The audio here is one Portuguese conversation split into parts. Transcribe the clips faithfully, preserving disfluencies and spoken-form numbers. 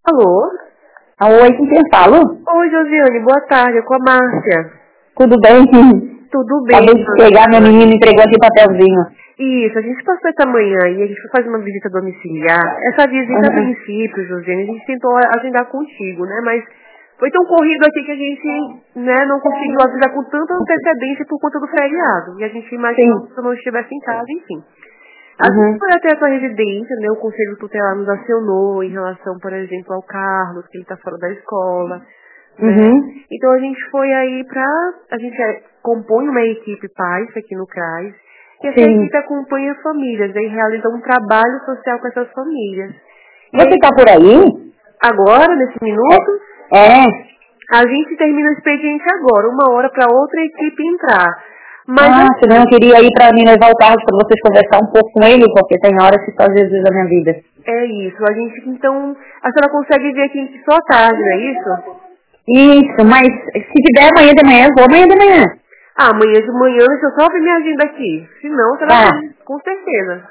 Alô? Oi, com quem falo? Oi, Josiane, boa tarde, é com a Márcia. Tudo bem? Tudo bem. Acabei de pegar, meu menino entregou aqui o papelzinho. Isso, a gente passou essa manhã e a gente foi fazer uma visita domiciliar. Essa visita, a Uhum. princípio, Josiane, a gente tentou agendar contigo, né? Mas foi tão corrido aqui que a gente, né, não conseguiu avisar com tanta antecedência por conta do feriado. E a gente imaginou Sim. que tu não estivesse em casa, enfim. A gente Uhum. foi até a tua residência, né? O Conselho Tutelar nos acionou em relação, por exemplo, ao Carlos, que ele está fora da escola, né? Uhum. Então a gente foi aí pra... A gente é, compõe uma equipe paz aqui no CRAS, e essa Sim. equipe acompanha famílias, né? E realiza um trabalho social com essas famílias. E Você aí, tá por aí? agora, nesse minuto, É. a gente termina o expediente agora, uma hora para outra equipe entrar. Mas Ah, senão eu assim, queria ir pra mim levar o carro para vocês conversar um pouco com ele, porque tem horas que faz vezes da minha vida. é isso. A gente, então, a senhora consegue vir aqui só à tarde, não é isso? Isso, mas se tiver amanhã de manhã, eu vou amanhã de manhã. Ah, amanhã de manhã, deixa eu só ver minha agenda aqui. Se não, será Tá. que com certeza.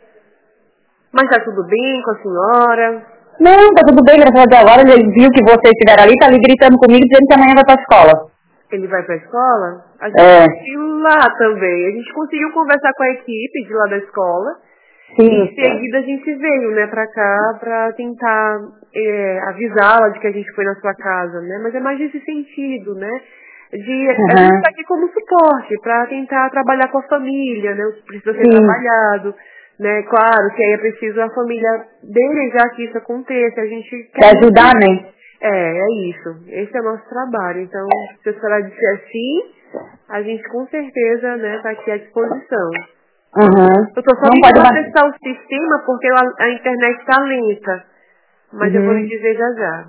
Mas tá tudo bem com a senhora? Não, tá tudo bem, graças a Deus. Agora ele viu que vocês estiveram ali, tá ali gritando comigo, dizendo que amanhã vai pra escola. Ele vai pra escola? A gente É. conseguiu lá também. A gente conseguiu conversar com a equipe de lá da escola. E Sim. em seguida a gente veio, né, pra cá pra tentar é, avisá-la de que a gente foi na sua casa, né? Mas é mais nesse sentido, né? De a gente Uhum. tá aqui como suporte pra tentar trabalhar com a família, né? O que precisa ser Sim. trabalhado, né? Claro que aí é preciso a família desejar que isso aconteça. A gente Pra quer ajudar, muito. né? É, é isso. Esse é o nosso trabalho. Então, se a senhora disser sim, a gente com certeza, né, tá aqui à disposição. Uhum. Eu tô só Não pode tentando bater. acessar o sistema porque a, a internet tá lenta. Mas eu vou lhe Uhum. dizer já já.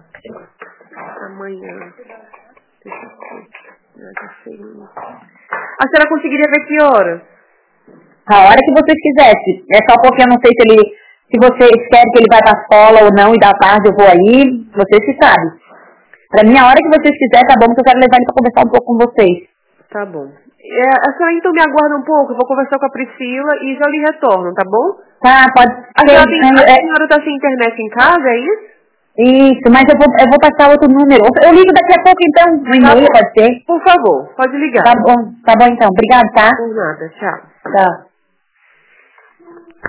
Amanhã. Deixa eu ver. Ah, já sei. A senhora conseguiria ver que horas? A hora que vocês quisessem. É só porque eu não sei se ele, se vocês querem que ele vá pra escola ou não, e da tarde eu vou aí, vocês que sabem. Pra mim, a hora que vocês quiserem, tá bom, que eu quero levar ele pra conversar um pouco com vocês. Tá bom. É, a senhora então me aguarda um pouco, eu vou conversar com a Priscila e já lhe retorno, tá bom? Tá, pode A ser. senhora, tem, a É, senhora tá sem internet em casa, é isso? isso, mas eu vou, eu vou passar outro número. Eu ligo daqui a pouco, então, no Tá e-mail, bom. pode ser? Por favor, pode ligar. Tá bom, tá bom então. Obrigado, tá? Por nada, tchau. Tchau.